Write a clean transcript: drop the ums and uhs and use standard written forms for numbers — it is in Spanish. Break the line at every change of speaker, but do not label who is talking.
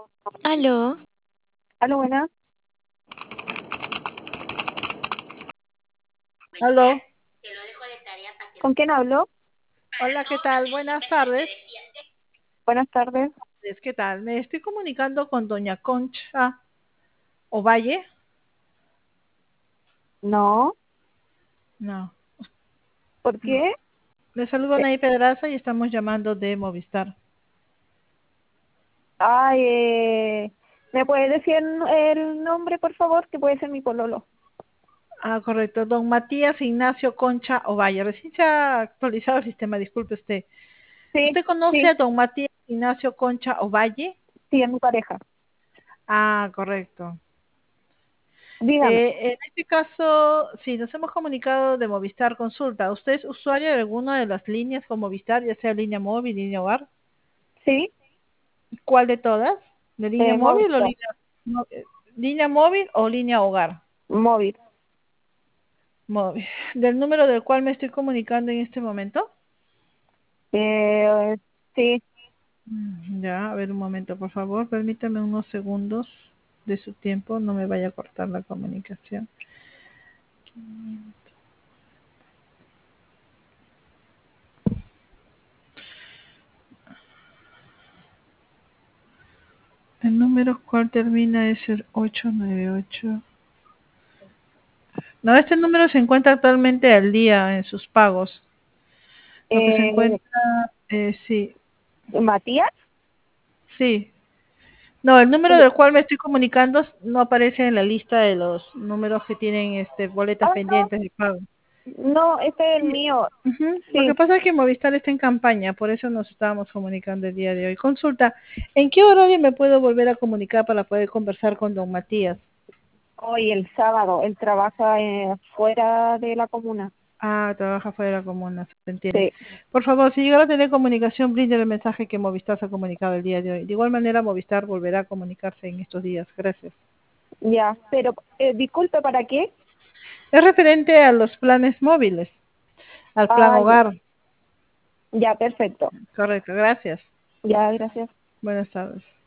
Aló,
Aló, buenas.
Aló,
¿Con quién hablo?
hola, ¿qué tal? Buenas tardes.
Buenas tardes.
¿Qué tal? Me estoy comunicando con doña Concha Ovalle.
No,
No,
¿por
no.
qué?
Le saludo a
Eh,
Nay Pedraza y estamos llamando de Movistar.
Ay, ¿me puede decir el nombre, por favor? Que puede ser mi pololo.
Ah, correcto. Don Matías Ignacio Concha Ovalle. Recién se ha actualizado el sistema, disculpe usted.
Sí,
¿Usted conoce
sí,
a don Matías Ignacio Concha Ovalle?
sí, es mi pareja.
Ah, correcto.
Dígame.
En este caso, sí, nos hemos comunicado de Movistar Consulta. ¿Usted es usuario de alguna de las líneas con Movistar, ya sea línea móvil, línea hogar?
Sí,
¿Cuál de todas? ¿De línea móvil o
Movistar,
línea móvil o línea hogar?
móvil.
Móvil. ¿Del número del cual me estoy comunicando en este momento?
Eh, sí,
Ya, a ver un momento, por favor, permítame unos segundos de su tiempo, no me vaya a cortar la comunicación. El número cual termina es el 898. No, este número se encuentra actualmente al día en sus pagos. Lo que se
eh,
encuentra, sí,
Matías.
sí. No, el número del cual me estoy comunicando no aparece en la lista de los números que tienen boletas
Ah, no,
pendientes de pago.
no, este es el
Sí,
mío.
ujú. Lo que
Sí.
pasa es que Movistar está en campaña, por eso nos estábamos comunicando el día de hoy. Consulta, ¿en qué horario me puedo volver a comunicar para poder conversar con don Matías?
Hoy, el sábado, él trabaja fuera de la comuna.
Ah, trabaja fuera de la comuna, se entiende.
Sí,
Por favor, si llegara a tener comunicación, brinde el mensaje que Movistar se ha comunicado el día de hoy. De igual manera, Movistar volverá a comunicarse en estos días. Gracias.
ya. Pero, disculpe, ¿para qué?
Es referente a los planes móviles, al plan
Ah, ya,
hogar.
ya, perfecto.
Correcto, gracias.
Ya, gracias.
Buenas tardes.